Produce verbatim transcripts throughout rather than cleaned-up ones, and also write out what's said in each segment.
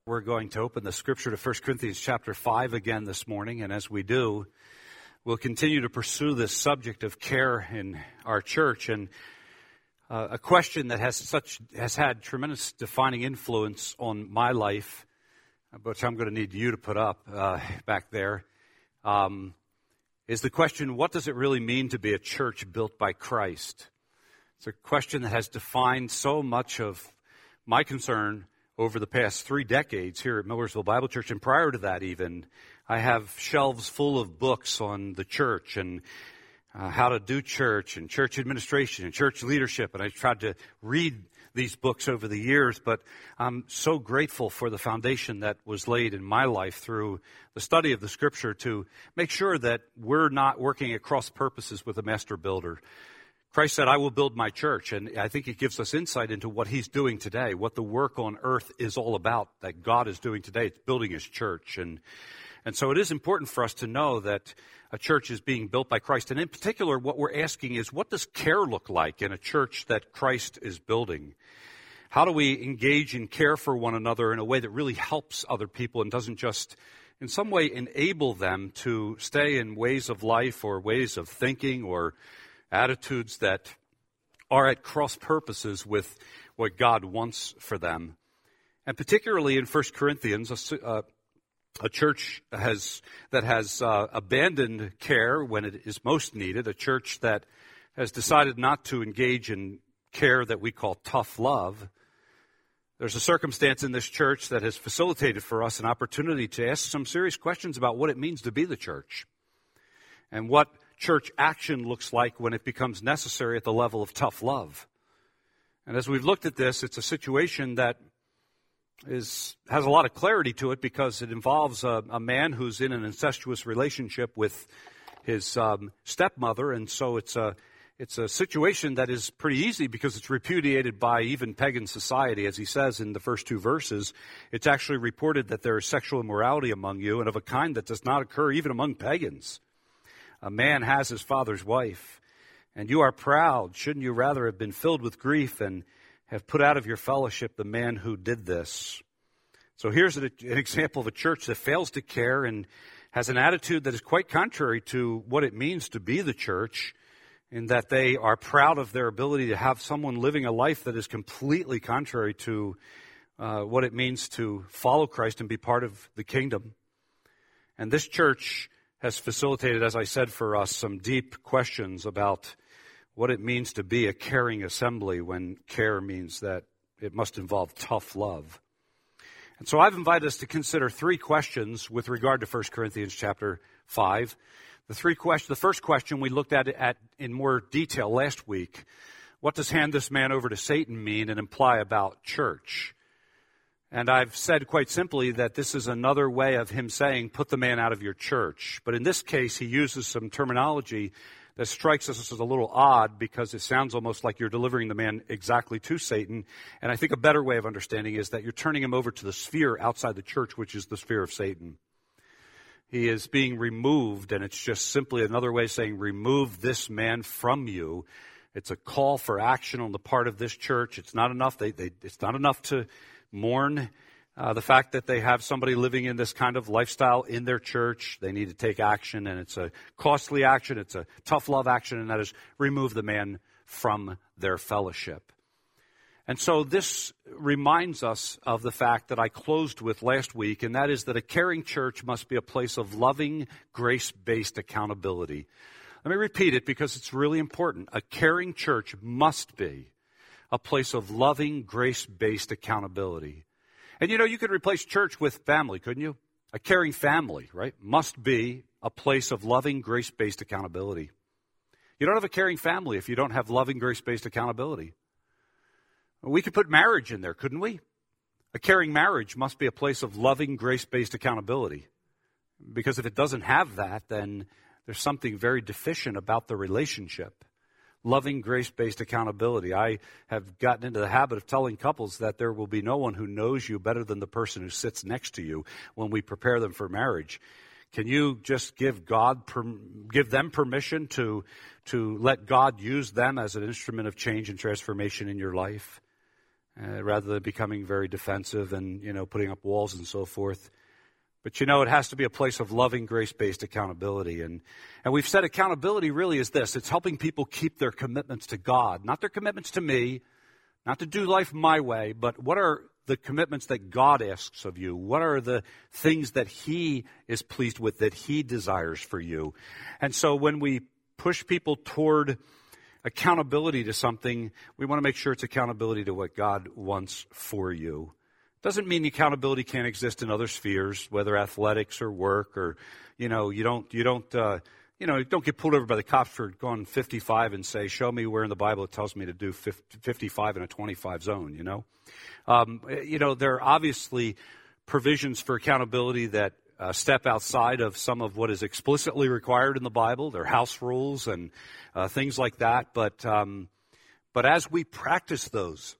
We're going to open the scripture to First Corinthians chapter five again this morning, and as we do, we'll continue to pursue this subject of care in our church, and uh, a question that has such has had tremendous defining influence on my life, which I'm going to need you to put up uh, back there, um, is the question, what does it really mean to be a church built by Christ? It's a question that has defined so much of my concern over the past three decades here at Millersville Bible Church, and prior to that even, I have shelves full of books on the church and uh, how to do church and church administration and church leadership, and I've tried to read these books over the years, but I'm so grateful for the foundation that was laid in my life through the study of the Scripture to make sure that we're not working at cross purposes with a master builder. Christ said, I will build my church, and I think it gives us insight into what he's doing today, what the work on earth is all about, that God is doing today. It's building his church. And and so it is important for us to know that a church is being built by Christ. And in particular, what we're asking is, what does care look like in a church that Christ is building? How do we engage in care for one another in a way that really helps other people and doesn't just in some way enable them to stay in ways of life or ways of thinking or attitudes that are at cross purposes with what God wants for them? And particularly in First Corinthians, a, uh, a church has that has uh, abandoned care when it is most needed, a church that has decided not to engage in care that we call tough love. There's a circumstance in this church that has facilitated for us an opportunity to ask some serious questions about what it means to be the church and what church action looks like when it becomes necessary at the level of tough love. And as we've looked at this, it's a situation that is has a lot of clarity to it because it involves a, a man who's in an incestuous relationship with his um, stepmother, and so it's a it's a situation that is pretty easy because it's repudiated by even pagan society. As he says in the first two verses, it's actually reported that there is sexual immorality among you, and of a kind that does not occur even among pagans. A man has his father's wife, and you are proud. Shouldn't you rather have been filled with grief and have put out of your fellowship the man who did this? So here's an, an example of a church that fails to care and has an attitude that is quite contrary to what it means to be the church, in that they are proud of their ability to have someone living a life that is completely contrary to uh, what it means to follow Christ and be part of the kingdom. And this church has facilitated, as I said, for us some deep questions about what it means to be a caring assembly when care means that it must involve tough love. And so I've invited us to consider three questions with regard to First Corinthians chapter five. The three question, the first question we looked at, at in more detail last week. What does hand this man over to Satan mean and imply about church? And I've said quite simply that this is another way of him saying, put the man out of your church. But in this case, he uses some terminology that strikes us as a little odd because it sounds almost like you're delivering the man exactly to Satan. And I think a better way of understanding is that you're turning him over to the sphere outside the church, which is the sphere of Satan. He is being removed, and it's just simply another way of saying, remove this man from you. It's a call for action on the part of this church. It's not enough. They, they, it's not enough to mourn uh, the fact that they have somebody living in this kind of lifestyle in their church. They need to take action, and it's a costly action. It's a tough love action, and that is remove the man from their fellowship. And so this reminds us of the fact that I closed with last week, and that is that a caring church must be a place of loving, grace-based accountability. Let me repeat it because it's really important. A caring church must be a place of loving, grace-based accountability. And you know, you could replace church with family, couldn't you? A caring family, right, must be a place of loving, grace-based accountability. You don't have a caring family if you don't have loving, grace-based accountability. We could put marriage in there, couldn't we? A caring marriage must be a place of loving, grace-based accountability. Because if it doesn't have that, then there's something very deficient about the relationship. Loving, grace-based accountability. I have gotten into the habit of telling couples that there will be no one who knows you better than the person who sits next to you when we prepare them for marriage. Can you just give God, give them permission to, to let God use them as an instrument of change and transformation in your life? uh, rather than becoming very defensive and, you know, putting up walls and so forth. But, you know, it has to be a place of loving, grace-based accountability. And, and we've said accountability really is this. It's helping people keep their commitments to God, not their commitments to me, not to do life my way, but what are the commitments that God asks of you? What are the things that He is pleased with, that He desires for you? And so when we push people toward accountability to something, we want to make sure it's accountability to what God wants for you. Doesn't mean accountability can't exist in other spheres, whether athletics or work, or, you know, you don't, you don't, uh, you know, don't get pulled over by the cops for going fifty-five and say, show me where in the Bible it tells me to do fifty-five in a twenty-five zone, you know. Um, you know, there are obviously provisions for accountability that uh, step outside of some of what is explicitly required in the Bible. There are house rules and uh, things like that. But, um, but as we practice those,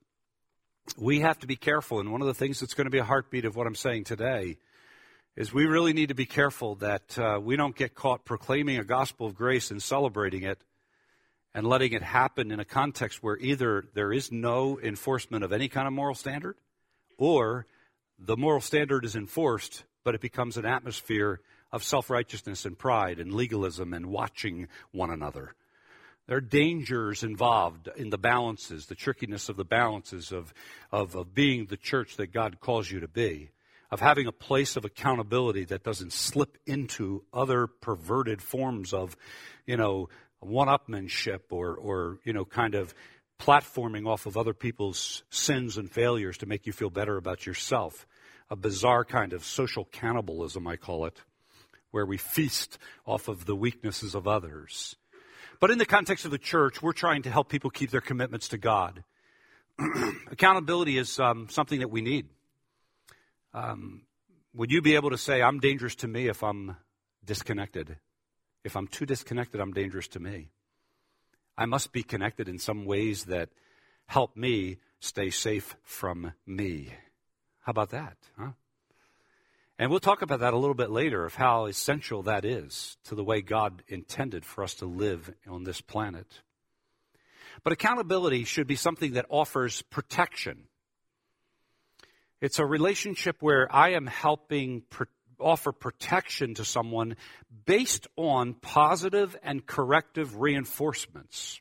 we have to be careful, and one of the things that's going to be a heartbeat of what I'm saying today is we really need to be careful that uh, we don't get caught proclaiming a gospel of grace and celebrating it and letting it happen in a context where either there is no enforcement of any kind of moral standard, or the moral standard is enforced, but it becomes an atmosphere of self-righteousness and pride and legalism and watching one another. There are dangers involved in the balances, the trickiness of the balances of, of, of being the church that God calls you to be, of having a place of accountability that doesn't slip into other perverted forms of, you know, one-upmanship or, or, you know, kind of platforming off of other people's sins and failures to make you feel better about yourself. A bizarre kind of social cannibalism, I call it, where we feast off of the weaknesses of others. But in the context of the church, we're trying to help people keep their commitments to God. Accountability is um, something that we need. Um, would you be able to say, I'm dangerous to me if I'm disconnected? If I'm too disconnected, I'm dangerous to me. I must be connected in some ways that help me stay safe from me. How about that, huh? And we'll talk about that a little bit later, of how essential that is to the way God intended for us to live on this planet. But accountability should be something that offers protection. It's a relationship where I am helping pr- offer protection to someone based on positive and corrective reinforcements.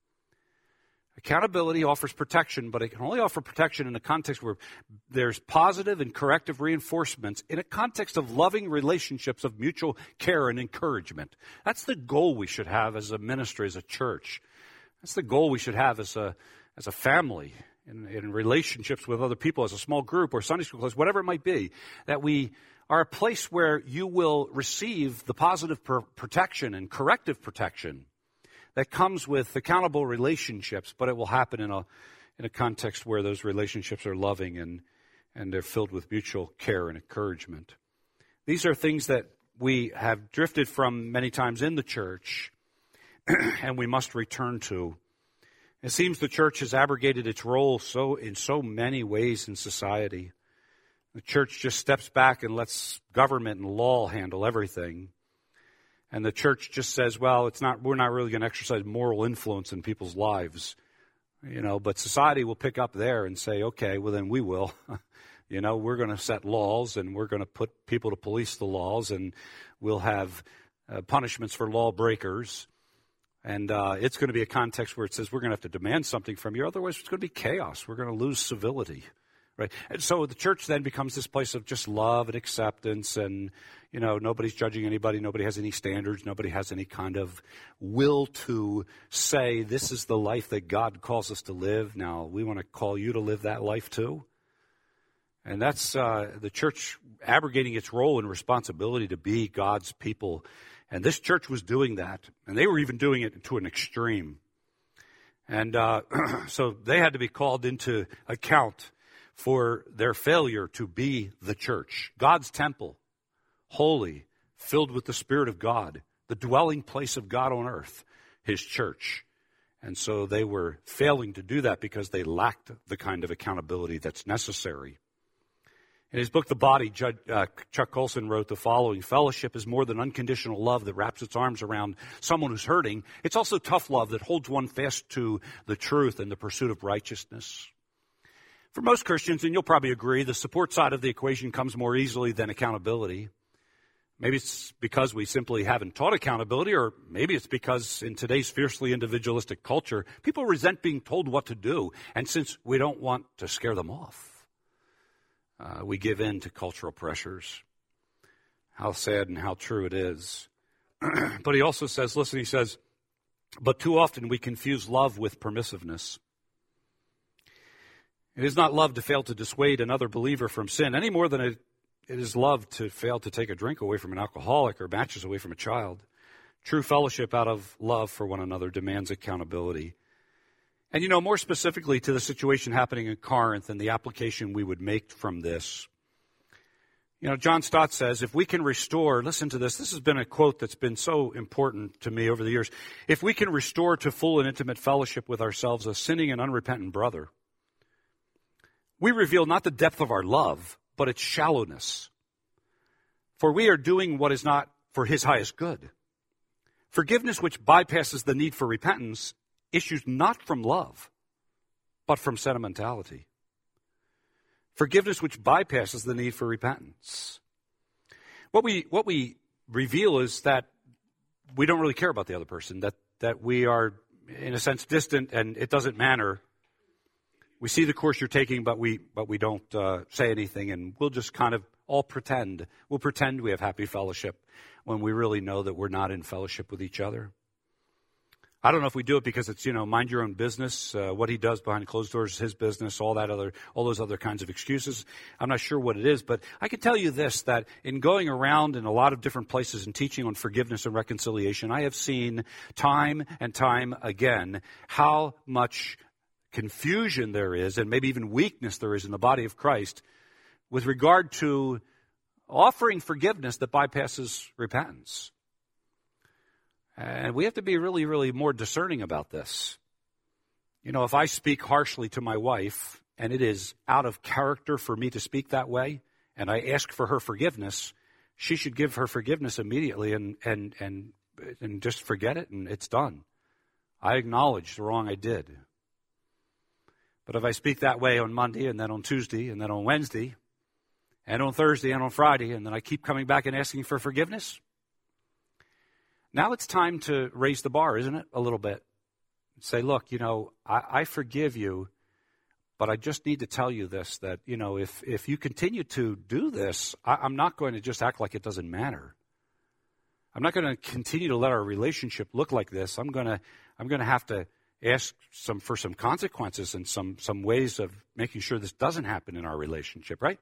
Accountability offers protection, but it can only offer protection in a context where there's positive and corrective reinforcements in a context of loving relationships of mutual care and encouragement. That's the goal we should have as a ministry, as a church. That's the goal we should have as a as a family, in, in relationships with other people, as a small group or Sunday school class, whatever it might be, that we are a place where you will receive the positive per- protection and corrective protection that comes with accountable relationships, but it will happen in a in a context where those relationships are loving and, and they're filled with mutual care and encouragement. These are things that we have drifted from many times in the church, and we must return to. It seems the church has abrogated its role so in so many ways in society. The church just steps back and lets government and law handle everything. And the church just says, well, it's not, we're not really going to exercise moral influence in people's lives, you know, but society will pick up there and say, okay, well, then we will. You know, we're going to set laws and we're going to put people to police the laws, and we'll have uh, punishments for lawbreakers. And uh, it's going to be a context where it says we're going to have to demand something from you. Otherwise, it's going to be chaos. We're going to lose civility. Right. And so the church then becomes this place of just love and acceptance, and, you know, nobody's judging anybody. Nobody has any standards. Nobody has any kind of will to say this is the life that God calls us to live. Now, we want to call you to live that life too. And that's uh, the church abrogating its role and responsibility to be God's people. And this church was doing that. And they were even doing it to an extreme. And uh, so they had to be called into account for their failure to be the church, God's temple, holy, filled with the Spirit of God, the dwelling place of God on earth, His church. And so they were failing to do that because they lacked the kind of accountability that's necessary. In his book, The Body, Judge, uh, Chuck Colson wrote the following: fellowship is more than unconditional love that wraps its arms around someone who's hurting. It's also tough love that holds one fast to the truth and the pursuit of righteousness. For most Christians, and you'll probably agree, the support side of the equation comes more easily than accountability. Maybe it's because we simply haven't taught accountability, or maybe it's because in today's fiercely individualistic culture, people resent being told what to do. And since we don't want to scare them off, uh, we give in to cultural pressures. How sad and how true it is. But he also says, listen, he says, but too often we confuse love with permissiveness. It is not love to fail to dissuade another believer from sin any more than it, it is love to fail to take a drink away from an alcoholic or matches away from a child. True fellowship out of love for one another demands accountability. And, you know, more specifically to the situation happening in Corinth and the application we would make from this. You know, John Stott says, if we can restore, listen to this, this has been a quote that's been so important to me over the years. If we can restore to full and intimate fellowship with ourselves a sinning and unrepentant brother, we reveal not the depth of our love, but its shallowness. For we are doing what is not for his highest good. Forgiveness which bypasses the need for repentance issues not from love, but from sentimentality. Forgiveness which bypasses the need for repentance. What we what we reveal is that we don't really care about the other person, that, that we are, in a sense, distant and it doesn't matter. We see the course you're taking, but we but we don't uh, say anything, and we'll just kind of all pretend. We'll pretend we have happy fellowship when we really know that we're not in fellowship with each other. I don't know if we do it because it's, you know, mind your own business. Uh, what he does behind closed doors is his business, all that other, all those other kinds of excuses. I'm not sure what it is, but I can tell you this, that in going around in a lot of different places and teaching on forgiveness and reconciliation, I have seen time and time again how much confusion there is, and maybe even weakness there is in the body of Christ with regard to offering forgiveness that bypasses repentance. And we have to be really, really more discerning about this. You know, if I speak harshly to my wife, and it is out of character for me to speak that way, and I ask for her forgiveness, she should give her forgiveness immediately and and and and just forget it, and it's done. I acknowledge the wrong I did. But if I speak that way on Monday, and then on Tuesday, and then on Wednesday, and on Thursday, and on Friday, and then I keep coming back and asking for forgiveness, now it's time to raise the bar, isn't it, a little bit? Say, look, you know, I, I forgive you, but I just need to tell you this, that, you know, if, if you continue to do this, I, I'm not going to just act like it doesn't matter. I'm not going to continue to let our relationship look like this. I'm going to I'm going to have to ask some for some consequences and some, some ways of making sure this doesn't happen in our relationship, right?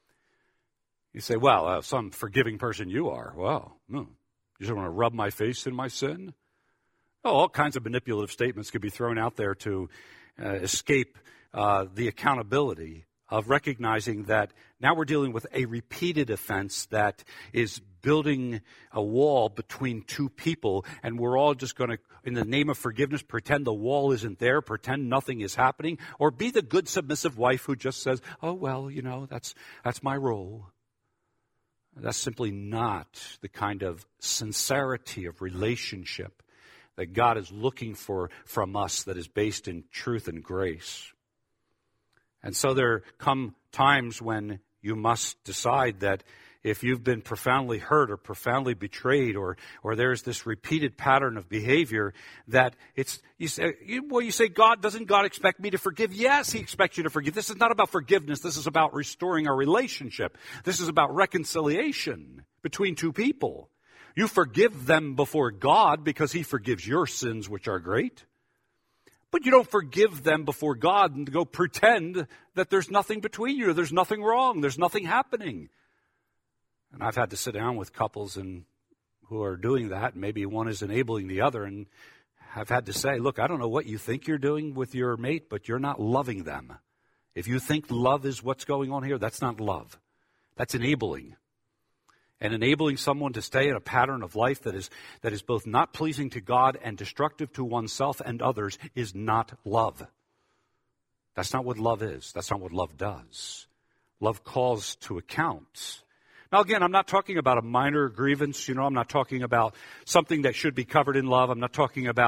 You say, well, uh, some forgiving person you are. Well, hmm. You just want to rub my face in my sin? Oh, all kinds of manipulative statements could be thrown out there to uh, escape uh, the accountability of recognizing that now we're dealing with a repeated offense that is building a wall between two people, and we're all just going to, in the name of forgiveness, pretend the wall isn't there, pretend nothing is happening, or be the good submissive wife who just says, oh, well, you know, that's that's my role. That's simply not the kind of sincerity of relationship that God is looking for from us that is based in truth and grace. And so there come times when you must decide that if you've been profoundly hurt or profoundly betrayed, or or there's this repeated pattern of behavior, that it's, you say, you, well, you say, God, doesn't God expect me to forgive? Yes, he expects you to forgive. This is not about forgiveness. This is about restoring our relationship. This is about reconciliation between two people. You forgive them before God because he forgives your sins, which are great. But you don't forgive them before God and go pretend that there's nothing between you. There's nothing wrong. There's nothing happening. And I've had to sit down with couples and who are doing that. And maybe one is enabling the other. And I've had to say, look, I don't know what you think you're doing with your mate, but you're not loving them. If you think love is what's going on here, that's not love. That's enabling. And enabling someone to stay in a pattern of life that is that is both not pleasing to God and destructive to oneself and others is not love. That's not what love is. That's not what love does. Love calls to account. Now, again, I'm not talking about a minor grievance. You know, I'm not talking about something that should be covered in love. I'm not talking about,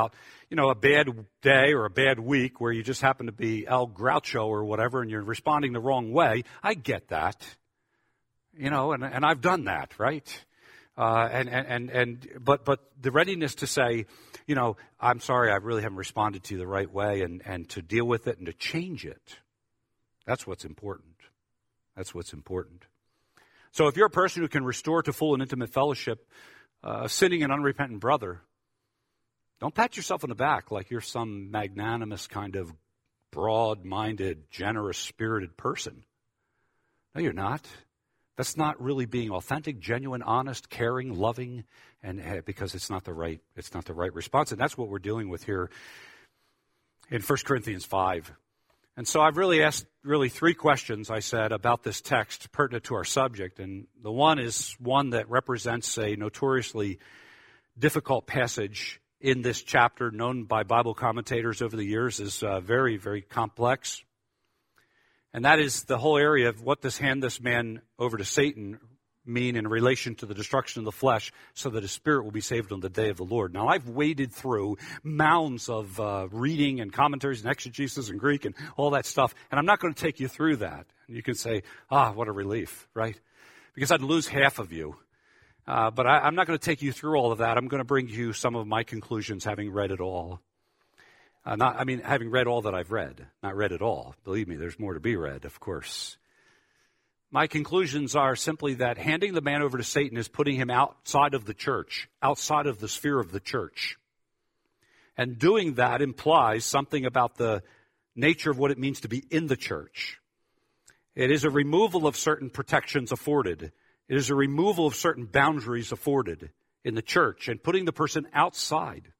you know, a bad day or a bad week where you just happen to be El Groucho or whatever and you're responding the wrong way. I get that. You know, and, and I've done that, right? Uh, and, and, and, and, but, but the readiness to say, you know, I'm sorry, I really haven't responded to you the right way, and, and to deal with it and to change it. That's what's important. That's what's important. So if you're a person who can restore to full and intimate fellowship uh, a sinning and unrepentant brother, don't pat yourself on the back like you're some magnanimous kind of broad-minded, generous-spirited person. No, you're not. That's not really being authentic, genuine, honest, caring, loving, and uh, because it's not the right, it's not the right response. And that's what we're dealing with here in First Corinthians five. And so I've really asked really three questions, I said, about this text pertinent to our subject. And the one is one that represents a notoriously difficult passage in this chapter, known by Bible commentators over the years as uh, very, very complex. And that is the whole area of what does hand this man over to Satan mean in relation to the destruction of the flesh so that his spirit will be saved on the day of the Lord. Now, I've waded through mounds of uh, reading and commentaries and exegesis and Greek and all that stuff, and I'm not going to take you through that. And you can say, ah, what a relief, right? Because I'd lose half of you. Uh, but I, I'm not going to take you through all of that. I'm going to bring you some of my conclusions, having read it all. Uh, not, I mean, having read all that I've read, not read it all. Believe me, there's more to be read, of course. My conclusions are simply that handing the man over to Satan is putting him outside of the church, outside of the sphere of the church. And doing that implies something about the nature of what it means to be in the church. It is a removal of certain protections afforded. It is a removal of certain boundaries afforded in the church and putting the person outside.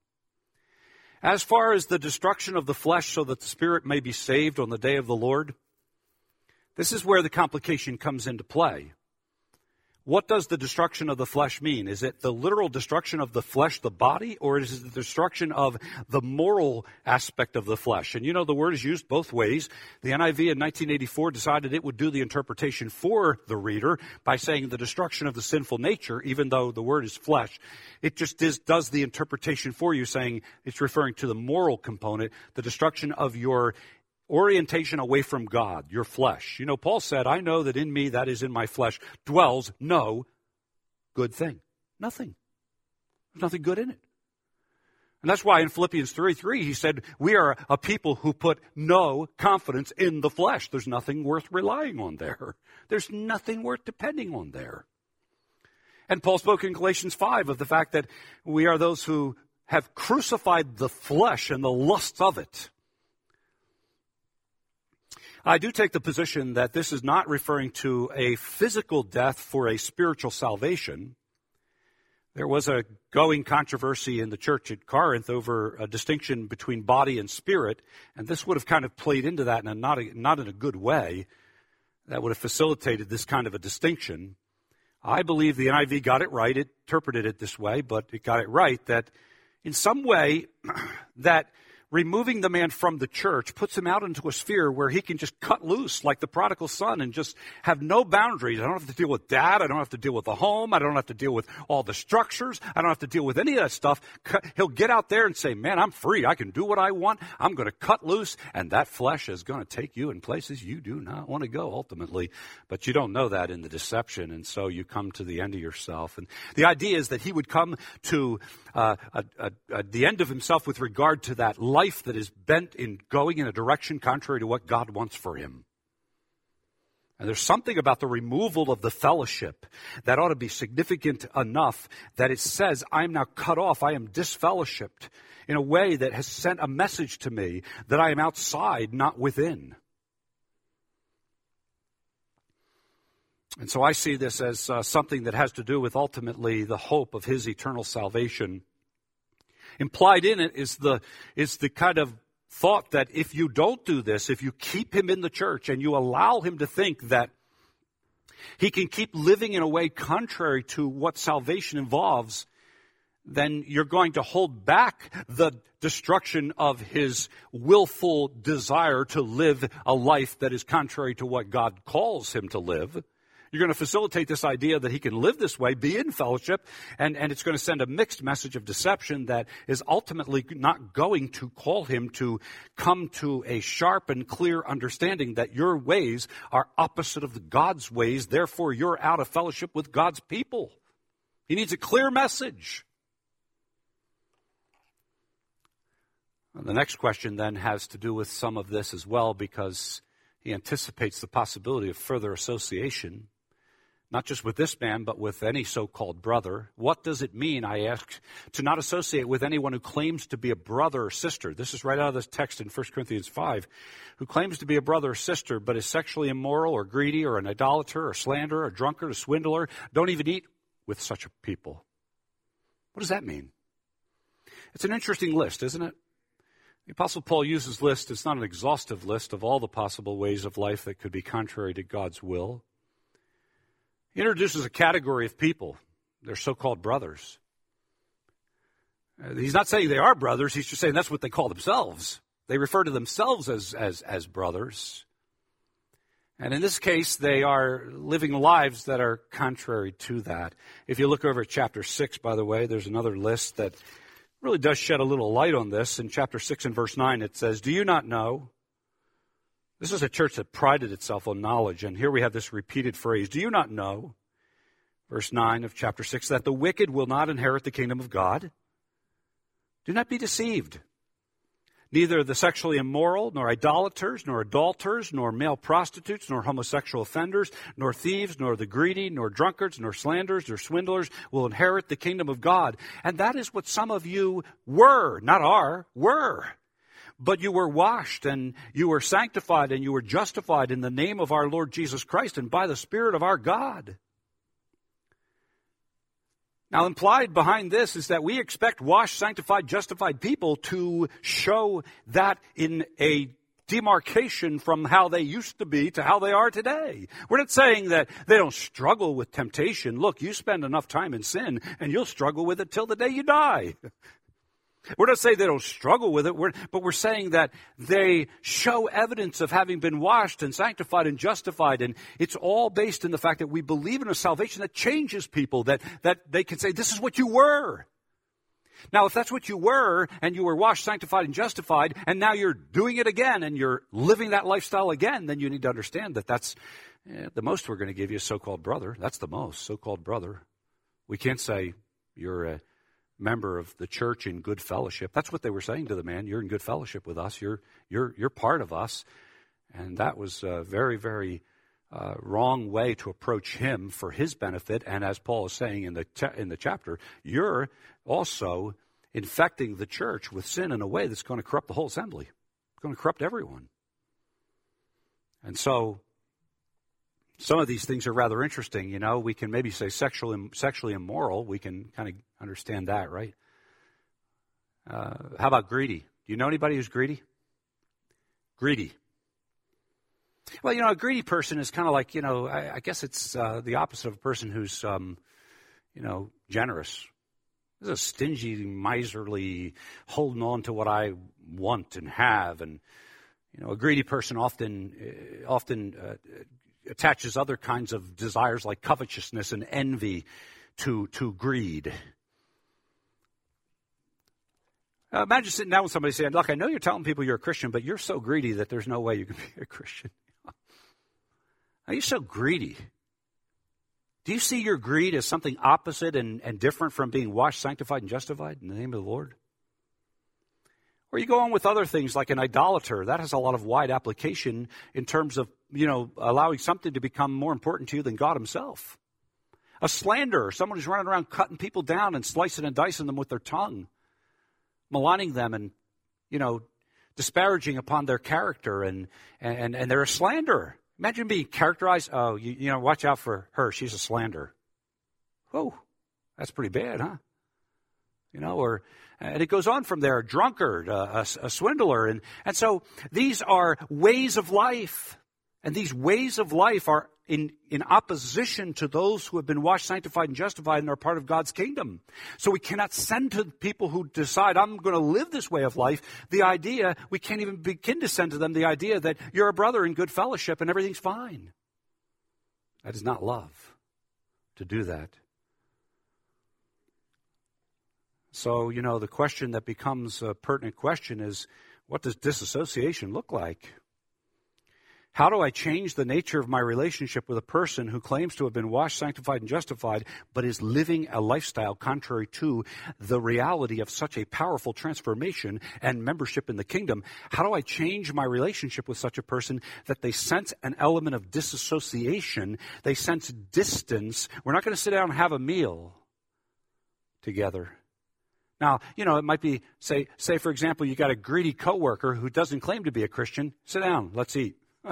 As far as the destruction of the flesh so that the spirit may be saved on the day of the Lord, this is where the complication comes into play. What does the destruction of the flesh mean? Is it the literal destruction of the flesh, the body, or is it the destruction of the moral aspect of the flesh? And you know the word is used both ways. The N I V in nineteen eighty-four decided it would do the interpretation for the reader by saying the destruction of the sinful nature, even though the word is flesh. It just is, does the interpretation for you, saying it's referring to the moral component, the destruction of your orientation away from God, your flesh. You know, Paul said, I know that in me, that is in my flesh, dwells no good thing. Nothing. There's nothing good in it. And that's why in Philippians three three, he said, we are a people who put no confidence in the flesh. There's nothing worth relying on there. There's nothing worth depending on there. And Paul spoke in Galatians five of the fact that we are those who have crucified the flesh and the lusts of it. I do take the position that this is not referring to a physical death for a spiritual salvation. There was a going controversy in the church at Corinth over a distinction between body and spirit, and this would have kind of played into that in a not, a, not in a good way. That would have facilitated this kind of a distinction. I believe the N I V got it right. It interpreted it this way, but it got it right that in some way that removing the man from the church puts him out into a sphere where he can just cut loose like the prodigal son and just have no boundaries. I don't have to deal with dad. I don't have to deal with the home. I don't have to deal with all the structures. I don't have to deal with any of that stuff. He'll get out there and say, man, I'm free. I can do what I want. I'm going to cut loose, and that flesh is going to take you in places you do not want to go ultimately. But you don't know that in the deception, and so you come to the end of yourself. And the idea is that he would come to uh, a, a, a, the end of himself with regard to that life that is bent in going in a direction contrary to what God wants for him. And there's something about the removal of the fellowship that ought to be significant enough that it says, I am now cut off, I am disfellowshipped in a way that has sent a message to me that I am outside, not within. And so I see this as uh, something that has to do with ultimately the hope of his eternal salvation. Implied in it is the is the kind of thought that if you don't do this, if you keep him in the church and you allow him to think that he can keep living in a way contrary to what salvation involves, then you're going to hold back the destruction of his willful desire to live a life that is contrary to what God calls him to live. You're going to facilitate this idea that he can live this way, be in fellowship, and, and it's going to send a mixed message of deception that is ultimately not going to call him to come to a sharp and clear understanding that your ways are opposite of the God's ways, therefore you're out of fellowship with God's people. He needs a clear message. The next question then has to do with some of this as well, because he anticipates the possibility of further association, not just with this man, but with any so-called brother. What does it mean, I ask, to not associate with anyone who claims to be a brother or sister? This is right out of this text in First Corinthians five. Who claims to be a brother or sister, but is sexually immoral or greedy or an idolater or slanderer or drunkard or swindler. Don't even eat with such people. What does that mean? It's an interesting list, isn't it? The Apostle Paul uses list. It's not an exhaustive list of all the possible ways of life that could be contrary to God's will. He introduces a category of people. They're so-called brothers. Uh, he's not saying they are brothers. He's just saying that's what they call themselves. They refer to themselves as, as, as brothers. And in this case, they are living lives that are contrary to that. If you look over at chapter six, by the way, there's another list that really does shed a little light on this. In chapter six and verse nine, it says, "Do you not know?" This is a church that prided itself on knowledge, and here we have this repeated phrase, "Do you not know?" Verse nine of chapter six, "that the wicked will not inherit the kingdom of God? Do not be deceived. Neither the sexually immoral, nor idolaters, nor adulterers, nor male prostitutes, nor homosexual offenders, nor thieves, nor the greedy, nor drunkards, nor slanderers, nor swindlers will inherit the kingdom of God." And that is what some of you were, not are, were. But you were washed, and you were sanctified, and you were justified in the name of our Lord Jesus Christ and by the Spirit of our God. Now, implied behind this is that we expect washed, sanctified, justified people to show that in a demarcation from how they used to be to how they are today. We're not saying that they don't struggle with temptation. Look, you spend enough time in sin, and you'll struggle with it till the day you die. We're not saying they don't struggle with it, we're, but we're saying that they show evidence of having been washed and sanctified and justified. And it's all based in the fact that we believe in a salvation that changes people, that, that they can say, this is what you were. Now, if that's what you were, and you were washed, sanctified, and justified, and now you're doing it again, and you're living that lifestyle again, then you need to understand that that's eh, the most we're going to give you a so-called brother. That's the most, so-called brother. We can't say you're a member of the church in good fellowship. That's what they were saying to the man. You're in good fellowship with us. You're you're you're part of us. And that was a very, very uh, wrong way to approach him for his benefit. And as Paul is saying in the cha- in the chapter, you're also infecting the church with sin in a way that's going to corrupt the whole assembly. It's going to corrupt everyone. And so some of these things are rather interesting. You know, we can maybe say sexual, sexually immoral. We can kind of understand that, right? Uh, how about greedy? Do you know anybody who's greedy? Greedy. Well, you know, a greedy person is kind of like, you know, I, I guess it's uh, the opposite of a person who's, um, you know, generous. This is a stingy, miserly, holding on to what I want and have. And, you know, a greedy person often, uh, often uh, attaches other kinds of desires like covetousness and envy to, to greed. Uh, imagine sitting down with somebody saying, look, I know you're telling people you're a Christian, but you're so greedy that there's no way you can be a Christian. Are you so greedy? Do you see your greed as something opposite and, and different from being washed, sanctified, and justified in the name of the Lord? Or you go on with other things like an idolater. That has a lot of wide application in terms of, you know, allowing something to become more important to you than God himself. A slanderer, someone who's running around cutting people down and slicing and dicing them with their tongue, maligning them and, you know, disparaging upon their character, and, and, and they're a slanderer. Imagine being characterized, oh, you, you know, watch out for her, she's a slanderer. Whoa, that's pretty bad, huh? You know, or, and it goes on from there, a drunkard, a, a, a swindler. And, and so these are ways of life. And these ways of life are in, in opposition to those who have been washed, sanctified, and justified and are part of God's kingdom. So we cannot send to people who decide, I'm going to live this way of life, the idea, we can't even begin to send to them the idea that you're a brother in good fellowship and everything's fine. That is not love to do that. So, you know, the question that becomes a pertinent question is, what does disassociation look like? How do I change the nature of my relationship with a person who claims to have been washed, sanctified, and justified, but is living a lifestyle contrary to the reality of such a powerful transformation and membership in the kingdom? How do I change my relationship with such a person that they sense an element of disassociation? They sense distance. We're not going to sit down and have a meal together. Now, you know, it might be, say, say for example, you got a greedy coworker who doesn't claim to be a Christian. Sit down, let's eat.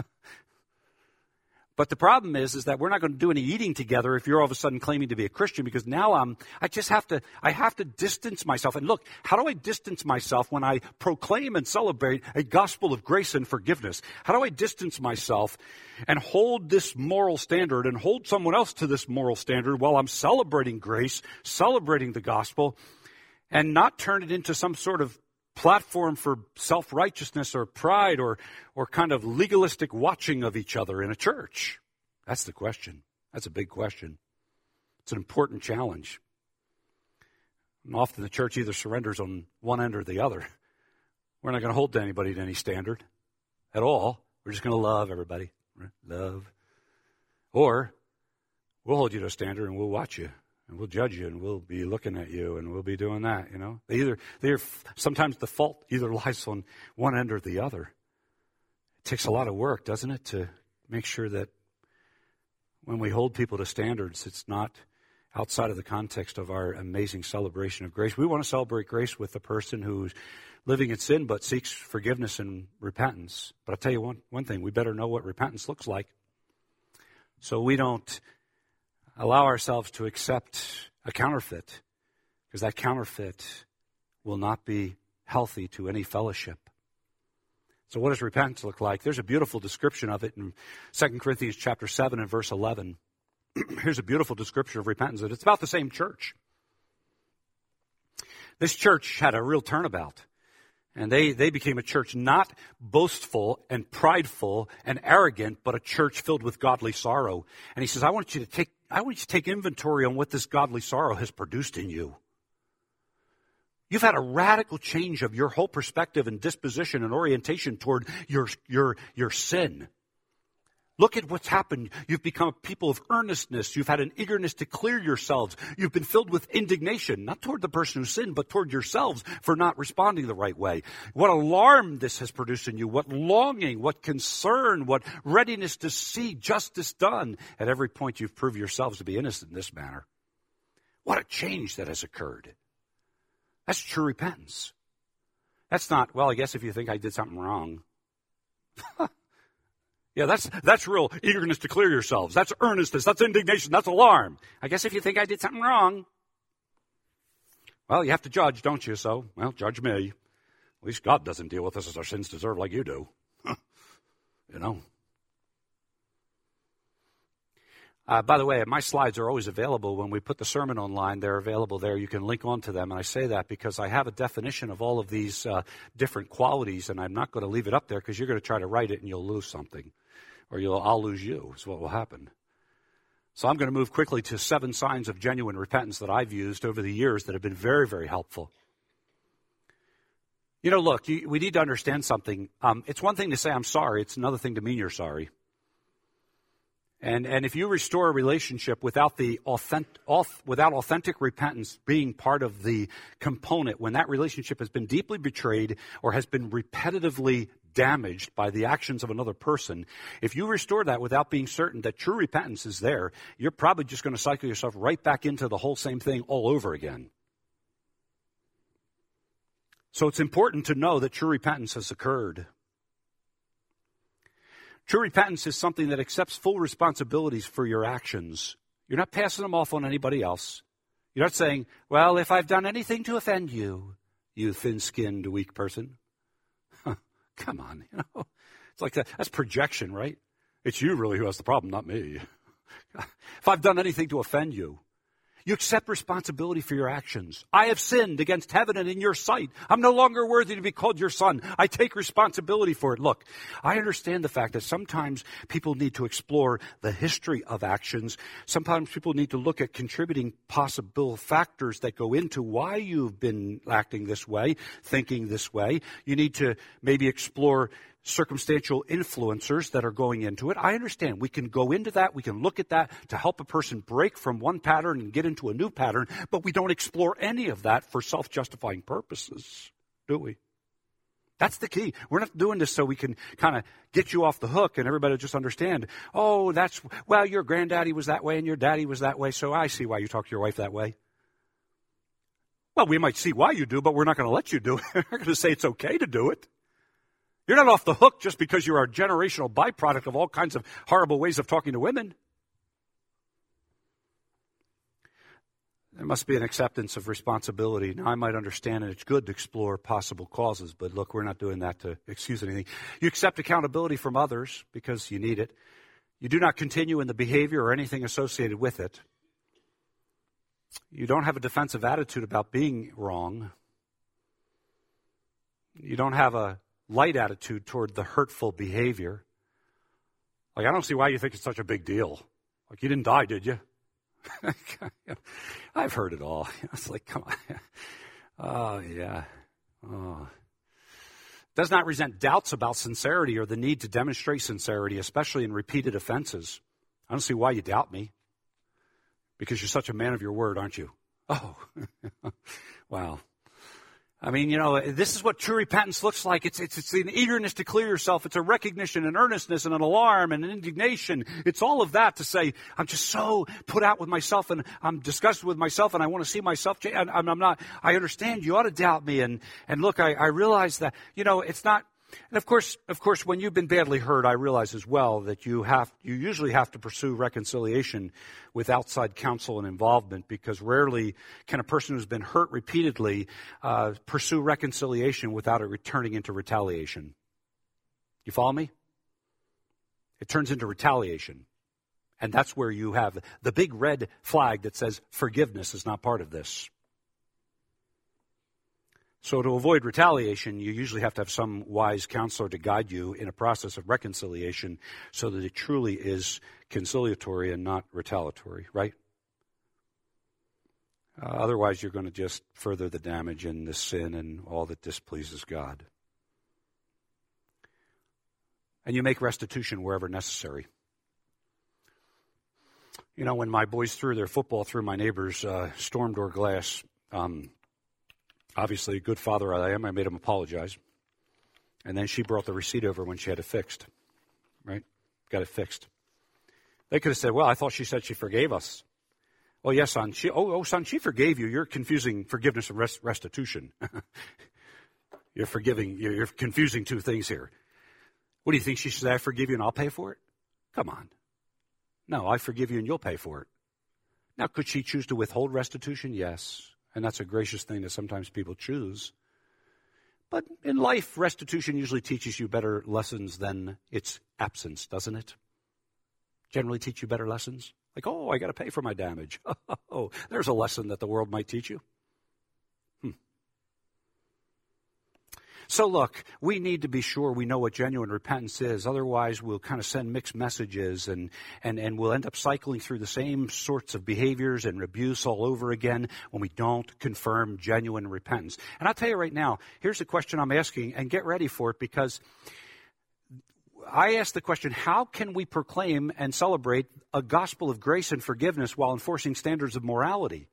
But the problem is, is that we're not going to do any eating together if you're all of a sudden claiming to be a Christian, because now I'm, I just have to, I have to distance myself. And look, how do I distance myself when I proclaim and celebrate a gospel of grace and forgiveness? How do I distance myself and hold this moral standard and hold someone else to this moral standard while I'm celebrating grace, celebrating the gospel, and not turn it into some sort of platform for self-righteousness or pride or or kind of legalistic watching of each other in a church? That's the question. That's a big question. It's an important challenge. And often the church either surrenders on one end or the other. We're not going to hold to anybody to any standard at all. We're just going to love everybody. Right? Love. Or we'll hold you to a standard and we'll watch you. And we'll judge you, and we'll be looking at you, and we'll be doing that, you know. They either, they're, sometimes the fault either lies on one end or the other. It takes a lot of work, doesn't it, to make sure that when we hold people to standards, it's not outside of the context of our amazing celebration of grace. We want to celebrate grace with the person who's living in sin but seeks forgiveness and repentance. But I'll tell you one, one thing, we better know what repentance looks like, so we don't allow ourselves to accept a counterfeit, because that counterfeit will not be healthy to any fellowship. So what does repentance look like? There's a beautiful description of it in Second Corinthians chapter seven and verse eleven. Here's a beautiful description of repentance, and it's about the same church. This church had a real turnabout. And they, they became a church not boastful and prideful and arrogant, but a church filled with godly sorrow. And he says, I want you to take, I want you to take inventory on what this godly sorrow has produced in you. You've had a radical change of your whole perspective and disposition and orientation toward your, your, your sin. Look at what's happened. You've become a people of earnestness. You've had an eagerness to clear yourselves. You've been filled with indignation, not toward the person who sinned, but toward yourselves for not responding the right way. What alarm this has produced in you, what longing, what concern, what readiness to see justice done. At every point you've proved yourselves to be innocent in this manner. What a change that has occurred. That's true repentance. That's not, well, I guess if you think I did something wrong. Yeah, that's that's real eagerness to clear yourselves. That's earnestness. That's indignation. That's alarm. I guess if you think I did something wrong, well, you have to judge, don't you? So, well, judge me. At least God doesn't deal with us as our sins deserve like you do. You know. Uh, by the way, my slides are always available. When we put the sermon online, they're available there. You can link onto them. And I say that because I have a definition of all of these uh, different qualities, and I'm not going to leave it up there because you're going to try to write it and you'll lose something. Or you'll, I'll lose you is what will happen. So I'm going to move quickly to seven signs of genuine repentance that I've used over the years that have been very, very helpful. You know, look, you, we need to understand something. Um, it's one thing to say I'm sorry. It's another thing to mean you're sorry. And and if you restore a relationship without the authentic, without authentic repentance being part of the component, when that relationship has been deeply betrayed or has been repetitively damaged by the actions of another person, if you restore that without being certain that true repentance is there, you're probably just going to cycle yourself right back into the whole same thing all over again. So it's important to know that true repentance has occurred. True repentance is something that accepts full responsibilities for your actions. You're not passing them off on anybody else. You're not saying, well, if I've done anything to offend you, you thin-skinned, weak person. Come on, you know. It's like that. That's projection, right? It's you really who has the problem, not me. If I've done anything to offend you. You accept responsibility for your actions. I have sinned against heaven and in your sight. I'm no longer worthy to be called your son. I take responsibility for it. Look, I understand the fact that sometimes people need to explore the history of actions. Sometimes people need to look at contributing possible factors that go into why you've been acting this way, thinking this way. You need to maybe explore circumstantial influencers that are going into it. I understand. We can go into that. We can look at that to help a person break from one pattern and get into a new pattern, but we don't explore any of that for self-justifying purposes, do we? That's the key. We're not doing this so we can kind of get you off the hook and everybody will just understand, oh, that's, well, your granddaddy was that way and your daddy was that way, so I see why you talk to your wife that way. Well, we might see why you do, but we're not going to let you do it. We're going to say it's okay to do it. You're not off the hook just because you're a generational byproduct of all kinds of horrible ways of talking to women. There must be an acceptance of responsibility. Now, I might understand, and it's good to explore possible causes, but look, we're not doing that to excuse anything. You accept accountability from others because you need it. You do not continue in the behavior or anything associated with it. You don't have a defensive attitude about being wrong. You don't have a light attitude toward the hurtful behavior. Like, I don't see why you think it's such a big deal. Like, you didn't die, did you? I've heard it all. It's like, come on. Oh, yeah. Oh. Does not resent doubts about sincerity or the need to demonstrate sincerity, especially in repeated offenses. I don't see why you doubt me. Because you're such a man of your word, aren't you? Oh, wow. I mean, you know, this is what true repentance looks like. It's, it's, it's an eagerness to clear yourself. It's a recognition, an earnestness, and an alarm, and an indignation. It's all of that to say, I'm just so put out with myself, and I'm disgusted with myself, and I want to see myself change. And I'm not, I understand you ought to doubt me. And, and look, I, I realize that, you know, it's not, and of course, of course, when you've been badly hurt, I realize as well that you have, you usually have to pursue reconciliation with outside counsel and involvement, because rarely can a person who's been hurt repeatedly uh, pursue reconciliation without it returning into retaliation. You follow me? It turns into retaliation. And that's where you have the big red flag that says forgiveness is not part of this. So to avoid retaliation, you usually have to have some wise counselor to guide you in a process of reconciliation so that it truly is conciliatory and not retaliatory, right? Uh, otherwise, you're going to just further the damage and the sin and all that displeases God. And you make restitution wherever necessary. You know, when my boys threw their football through my neighbor's uh, storm door glass, um, obviously, a good father I am, I made him apologize. And then she brought the receipt over when she had it fixed, right? Got it fixed. They could have said, well, I thought she said she forgave us. Well, yes, son. She, oh, oh, son, she forgave you. You're confusing forgiveness and rest, restitution. You're forgiving, you're, you're confusing two things here. What do you think? She should say, I forgive you and I'll pay for it? Come on. No, I forgive you and you'll pay for it. Now, could she choose to withhold restitution? Yes. And that's a gracious thing that sometimes people choose. But in life, restitution usually teaches you better lessons than its absence, doesn't it? Generally teach you better lessons. Like, oh, I got to pay for my damage. Oh, there's a lesson that the world might teach you. Hmm. So look, we need to be sure we know what genuine repentance is. Otherwise, we'll kind of send mixed messages and, and, and we'll end up cycling through the same sorts of behaviors and abuse all over again when we don't confirm genuine repentance. And I'll tell you right now, here's the question I'm asking, and get ready for it, because I ask the question, how can we proclaim and celebrate a gospel of grace and forgiveness while enforcing standards of morality?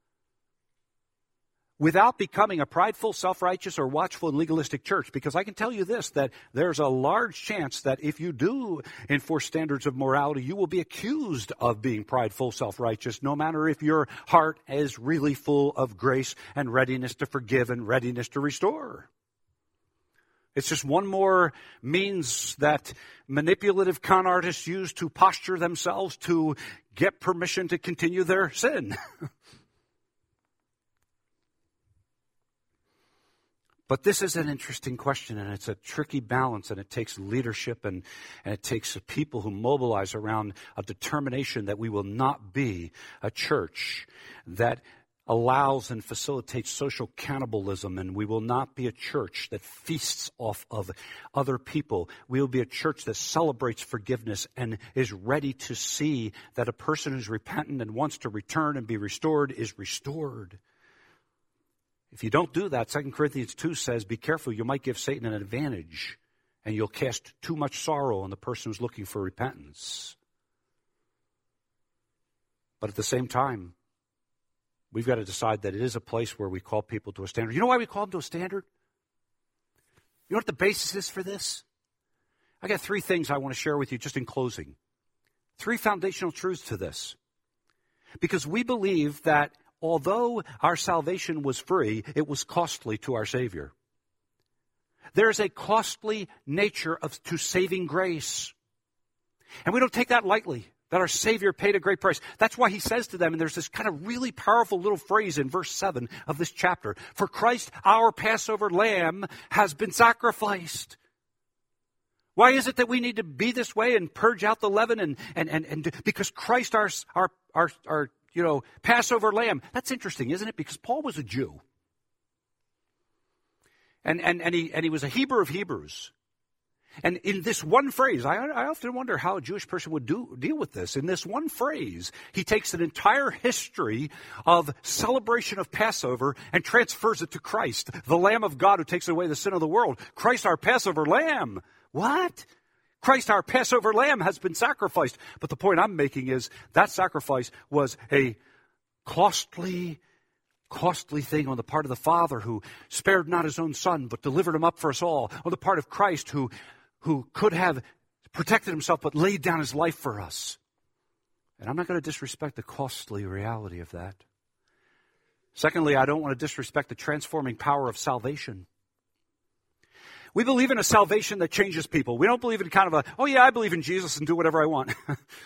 Without becoming a prideful, self-righteous, or watchful and legalistic church. Because I can tell you this, that there's a large chance that if you do enforce standards of morality, you will be accused of being prideful, self-righteous, no matter if your heart is really full of grace and readiness to forgive and readiness to restore. It's just one more means that manipulative con artists use to posture themselves to get permission to continue their sin. But this is an interesting question, and it's a tricky balance, and it takes leadership, and, and it takes people who mobilize around a determination that we will not be a church that allows and facilitates social cannibalism, and we will not be a church that feasts off of other people. We will be a church that celebrates forgiveness and is ready to see that a person who's repentant and wants to return and be restored is restored. If you don't do that, Second Corinthians two says, be careful, you might give Satan an advantage, and you'll cast too much sorrow on the person who's looking for repentance. But at the same time, we've got to decide that it is a place where we call people to a standard. You know why we call them to a standard? You know what the basis is for this? I got three things I want to share with you just in closing. Three foundational truths to this. Because we believe that although our salvation was free, it was costly to our Savior. There is a costly nature of to saving grace. And we don't take that lightly, that our Savior paid a great price. That's why he says to them, and there's this kind of really powerful little phrase in verse seven of this chapter, for Christ, our Passover lamb, has been sacrificed. Why is it that we need to be this way and purge out the leaven? And, and, and, and because Christ, our, our, our, our you know, Passover lamb. That's interesting, isn't it? Because Paul was a Jew. And, and, and, he, and he was a Hebrew of Hebrews. And in this one phrase, I, I often wonder how a Jewish person would do, deal with this. In this one phrase, he takes an entire history of celebration of Passover and transfers it to Christ, the Lamb of God who takes away the sin of the world. Christ, our Passover lamb. What? Christ, our Passover lamb, has been sacrificed. But the point I'm making is that sacrifice was a costly, costly thing on the part of the Father who spared not his own Son, but delivered him up for us all. On the part of Christ who, who could have protected himself, but laid down his life for us. And I'm not going to disrespect the costly reality of that. Secondly, I don't want to disrespect the transforming power of salvation. We believe in a salvation that changes people. We don't believe in kind of a, oh yeah, I believe in Jesus and do whatever I want.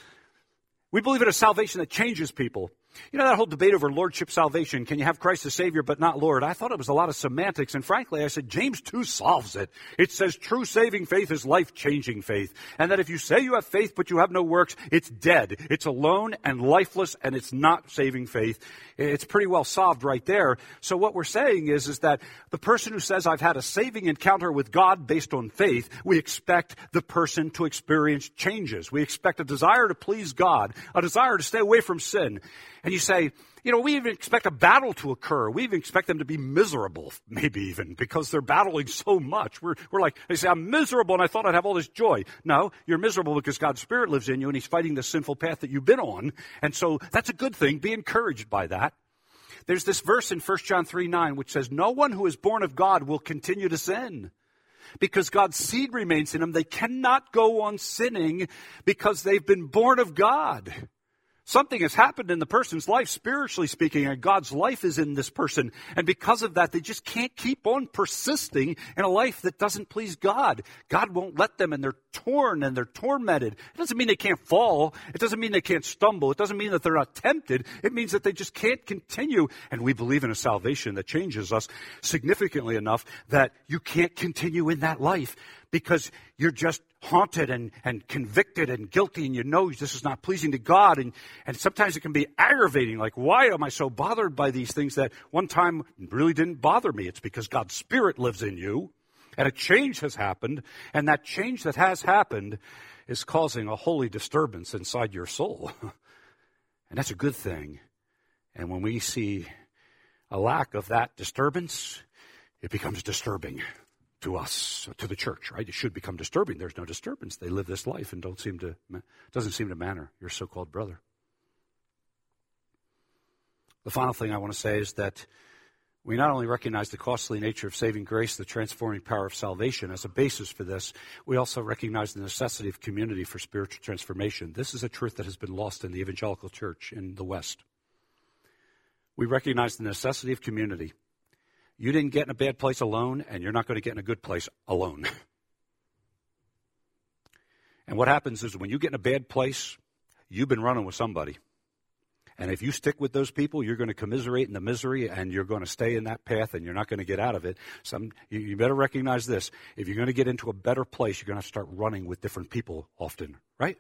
We believe in a salvation that changes people. You know that whole debate over lordship salvation. Can you have Christ as Savior but not Lord? I thought it was a lot of semantics, and frankly, I said James two solves it. It says true saving faith is life-changing faith, and that if you say you have faith but you have no works, it's dead. It's alone and lifeless, and it's not saving faith. It's pretty well solved right there. So what we're saying is, is that the person who says I've had a saving encounter with God based on faith, we expect the person to experience changes. We expect a desire to please God, a desire to stay away from sin. And you say, you know, we even expect a battle to occur. We even expect them to be miserable, maybe even, because they're battling so much. We're, we're like, they say, I'm miserable and I thought I'd have all this joy. No, you're miserable because God's Spirit lives in you and he's fighting the sinful path that you've been on. And so that's a good thing. Be encouraged by that. There's this verse in First John three nine which says, no one who is born of God will continue to sin. Because God's seed remains in them. They cannot go on sinning because they've been born of God. Something has happened in the person's life, spiritually speaking, and God's life is in this person. And because of that, they just can't keep on persisting in a life that doesn't please God. God won't let them, and they're torn and they're tormented. It doesn't mean they can't fall. It doesn't mean they can't stumble. It doesn't mean that they're not tempted. It means that they just can't continue. And we believe in a salvation that changes us significantly enough that you can't continue in that life because you're just haunted and, and convicted and guilty, and you know this is not pleasing to God. And, and sometimes it can be aggravating, like, why am I so bothered by these things that one time really didn't bother me? It's because God's Spirit lives in you, and a change has happened, and that change that has happened is causing a holy disturbance inside your soul. And that's a good thing. And when we see a lack of that disturbance, it becomes disturbing to us, to the church, right? It should become disturbing. There's no disturbance. They live this life and don't seem to, doesn't seem to matter, your so-called brother. The final thing I want to say is that we not only recognize the costly nature of saving grace, the transforming power of salvation as a basis for this, we also recognize the necessity of community for spiritual transformation. This is a truth that has been lost in the evangelical church in the West. We recognize the necessity of community. You didn't get in a bad place alone, and you're not going to get in a good place alone. And what happens is when you get in a bad place, you've been running with somebody. And if you stick with those people, you're going to commiserate in the misery, and you're going to stay in that path, and you're not going to get out of it. Some, you, you better recognize this. If you're going to get into a better place, you're going to have to start running with different people often, right?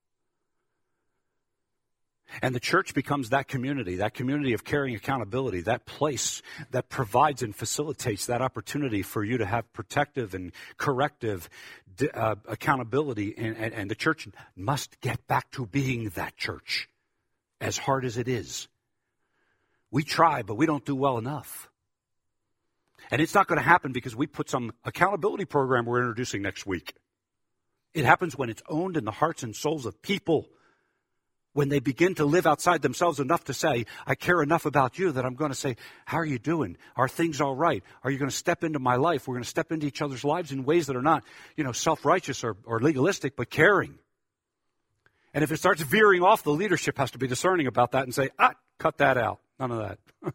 And the church becomes that community, that community of caring accountability, that place that provides and facilitates that opportunity for you to have protective and corrective uh, accountability. And, and, and the church must get back to being that church, as hard as it is. We try, but we don't do well enough. And it's not going to happen because we put some accountability program we're introducing next week. It happens when it's owned in the hearts and souls of people. When they begin to live outside themselves enough to say, I care enough about you that I'm going to say, how are you doing? Are things all right? Are you going to step into my life? We're going to step into each other's lives in ways that are not, you know, self-righteous or, or legalistic, but caring. And if it starts veering off, the leadership has to be discerning about that and say, ah, cut that out. None of that.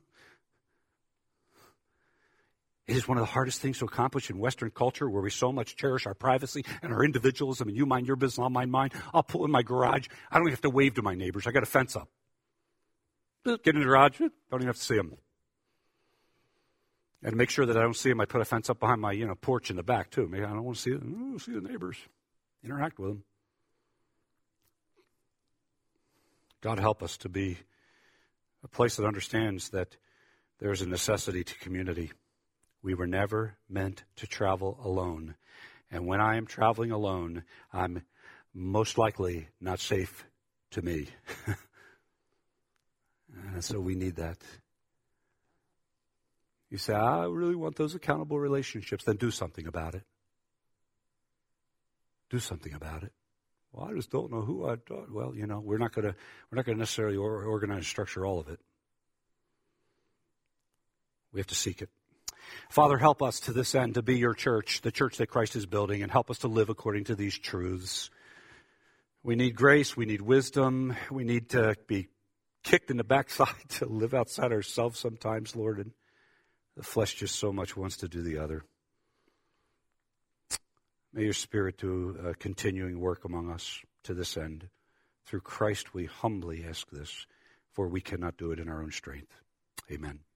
It is one of the hardest things to accomplish in Western culture, where we so much cherish our privacy and our individualism, and you mind your business, I'll mind mine. I'll pull in my garage. I don't even have to wave to my neighbors. I got a fence up. Get in the garage. Don't even have to see them. And to make sure that I don't see them, I put a fence up behind my, you know, porch in the back too. Maybe I don't want to see them. I don't want to see the neighbors. Interact with them. God help us to be a place that understands that there is a necessity to community. We were never meant to travel alone. And when I am traveling alone, I'm most likely not safe to me. And so we need that. You say, I really want those accountable relationships. Then do something about it. Do something about it. Well, I just don't know who I thought. Well, you know, we're not going to we're not going to necessarily or, organize and structure all of it. We have to seek it. Father, help us to this end to be your church, the church that Christ is building, and help us to live according to these truths. We need grace. We need wisdom. We need to be kicked in the backside to live outside ourselves sometimes, Lord. And the flesh just so much wants to do the other. May your Spirit do a continuing work among us to this end. Through Christ we humbly ask this, for we cannot do it in our own strength. Amen.